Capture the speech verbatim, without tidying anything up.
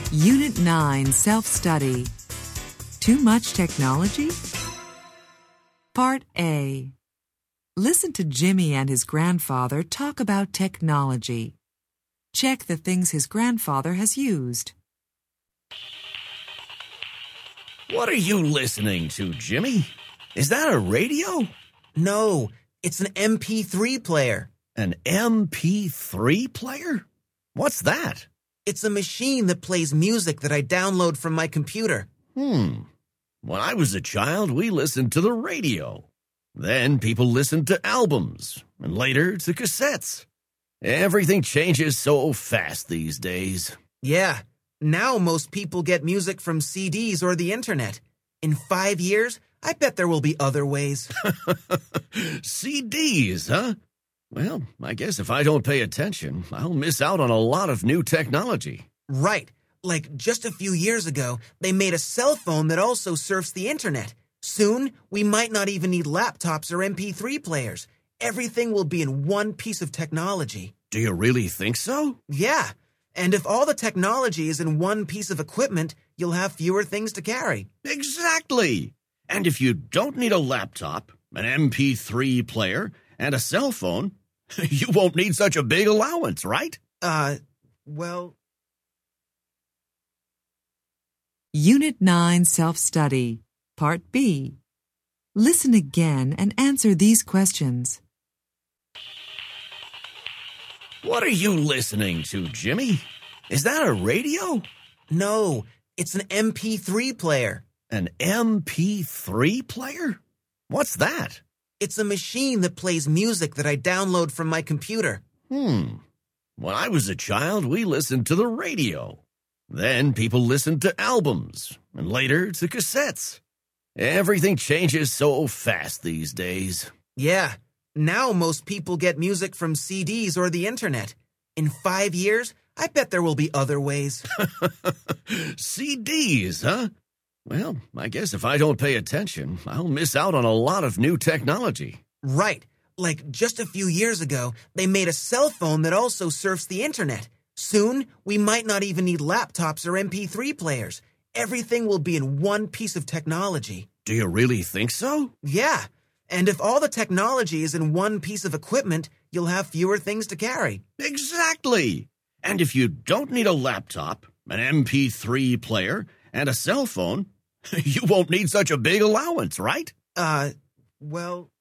Unit nine, Self-Study. Too much technology? Part A. Listen to Jimmy and his grandfather talk about technology. Check the things his grandfather has used. What are you listening to, Jimmy? Is that a radio? No, it's an M P three player. An M P three player? What's that? It's a machine that plays music that I download from my computer. Hmm. When I was a child, we listened to the radio. Then people listened to albums, and later to cassettes. Everything changes so fast these days. Yeah, now most people get music from C Ds or the internet. In five years, I bet there will be other ways. C Ds, huh? Well, I guess if I don't pay attention, I'll miss out on a lot of new technology. Right. Like just a few years ago, they made a cell phone that also surfs the internet. Soon, we might not even need laptops or M P three players. Everything will be in one piece of technology. Do you really think so? Yeah. And if all the technology is in one piece of equipment, you'll have fewer things to carry. Exactly. And if you don't need a laptop, an M P three player, and a cell phone, you won't need such a big allowance, right? Uh, well... Unit nine, Self-Study. Part B. Listen again and answer these questions. What are you listening to, Jimmy? Is that a radio? No, it's an M P three player. An M P three player? What's that? It's a machine that plays music that I download from my computer. Hmm. When I was a child, we listened to the radio. Then people listened to albums, and later to cassettes. Everything changes so fast these days. Yeah, now most people get music from C Ds or the internet. In five years, I bet there will be other ways. C Ds, huh? Well, I guess if I don't pay attention, I'll miss out on a lot of new technology. Right. Like just a few years ago, they made a cell phone that also surfs the internet. Soon, we might not even need laptops or M P three players. Everything will be in one piece of technology. Do you really think so? Yeah. And if all the technology is in one piece of equipment, you'll have fewer things to carry. Exactly. And if you don't need a laptop, an M P three player, and a cell phone, you won't need such a big allowance, right? Uh, well...